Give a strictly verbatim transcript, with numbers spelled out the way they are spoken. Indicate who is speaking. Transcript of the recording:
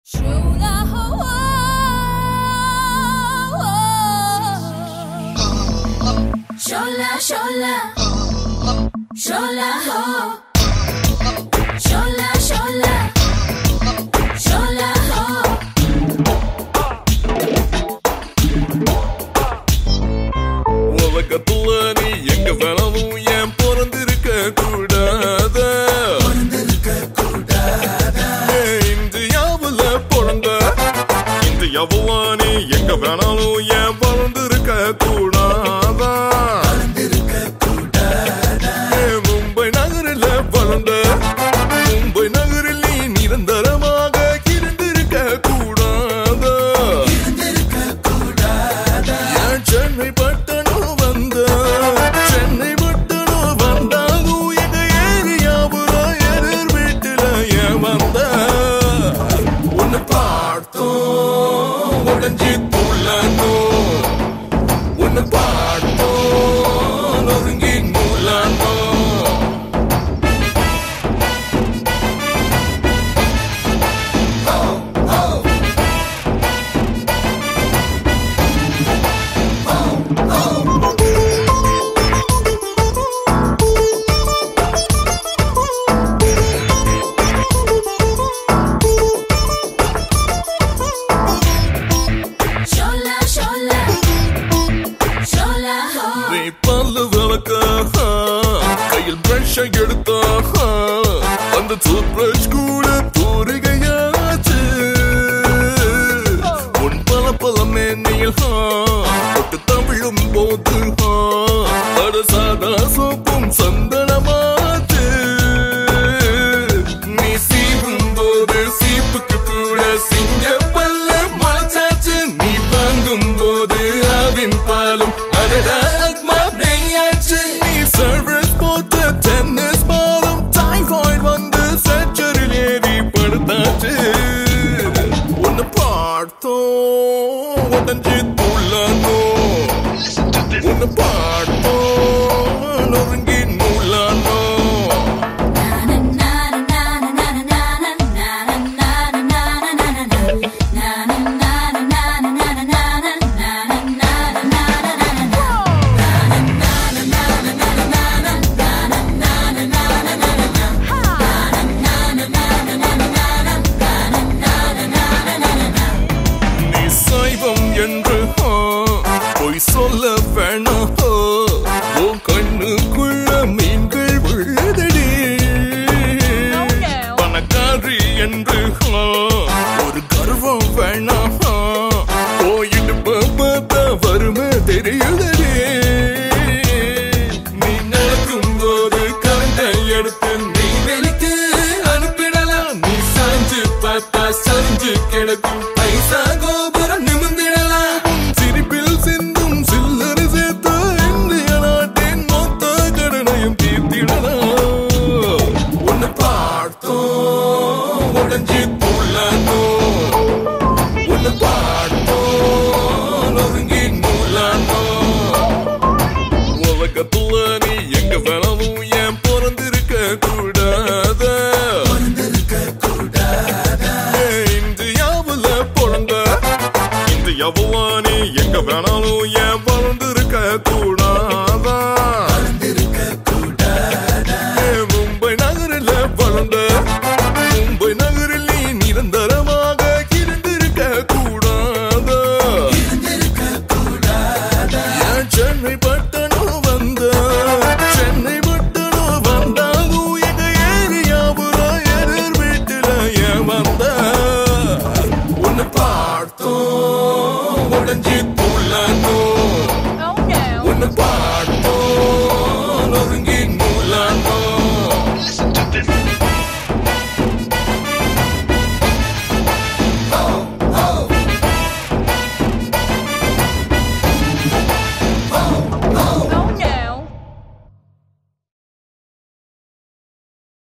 Speaker 1: Shola, shola, shola ho. Shola, shola, shola ho.
Speaker 2: உலகத்துல நீ எங்க வேணாலும் ஏன் பிறந்திருக்க கூடாத இந்தியாவுல பிறந்த இந்தியாவுல நீ எங்க வேணாலும் ஏன் பிறந்திருக்க கூடாதா மும்பை நகரில் வளர்ந்த மும்பை நகரில் நீ நிரந்தரமாக இருந்திருக்க கூடாதா ஏன் சென்னை பட்டணம் வந்த சென்னை பட்டணம் வந்தாலும் எங்க ஏரியாவுல எதிர் வீட்டுல ஏன் வந்த உன்னை பார்த்தோம் உடஞ்சி துள்ளனோ உன்னை பார்த்தோம் நொறுங்கி நூலானோ
Speaker 1: Shola, shola, shola ho.
Speaker 2: நீ பல்லு விளக்க கையில் பிரஷ் எடுத்தா அந்த டூத் பிரஷ் கூட தூரிகையாச்சு உன் பல பல மேனியில் தொட்டு தமிழும் போது அட சாதா சோப்பும் சந்தனமாச்சு நீ சீவும் போது சீப்புக்கு கூட சிங்க பல்ல முளைச்சாச்சு நீ வாங்கும் போது ஆவின் பாலும் அடடா அக்மா நெய்யாச்சு நீ சர்வஸ் போட்ட டென்னிஸ் பாலும் டைஃபாய்டு வந்து சர்ஜரில் ஏறி படுத்தாச்சு உன்னை பார்த்தோம் உடஞ்சி துள்ளனோ உன்னை பார்த்தோம் நொறுங்கி நூலானோ நீ சைவம் என்று பொய் சொல்ல வேணாம் உன் கண்ணுக்குள்ள மீன்கள் விழுதடி பணக்காரி என்று ஒரு கர்வம் வேணாம் போயிட்டு பார்த்தா வறுமை தெரியுதடி நீ நடக்கும் போது கரண்டை எடுத்து நீ வெளிக்கு அனுப்பிடலாம் நீ சாஞ்சு பார்த்தா சரிஞ்சு கிடக்கும் பைசா கோபுரம் நிமிர்ந்திடலாம் சிரிப்பில் சிந்தும் சில்லறை சேர்த்து இந்திய நாட்டின் மொத்த கடனையும் தீர்த்திடலாம் உன்னை பார்த்தோம் உடஞ்சி துள்ளனோ உன்னை பார்த்தோம் நொறுங்கி நூலானோ உலகத்துல நீ எங்க வேணாலும் ஏன் பிறந்திருக்க கூடாத இந்தியாவுல பிறந்த இந்தியாவுல நீ எங்க வேணாலும் ஏன்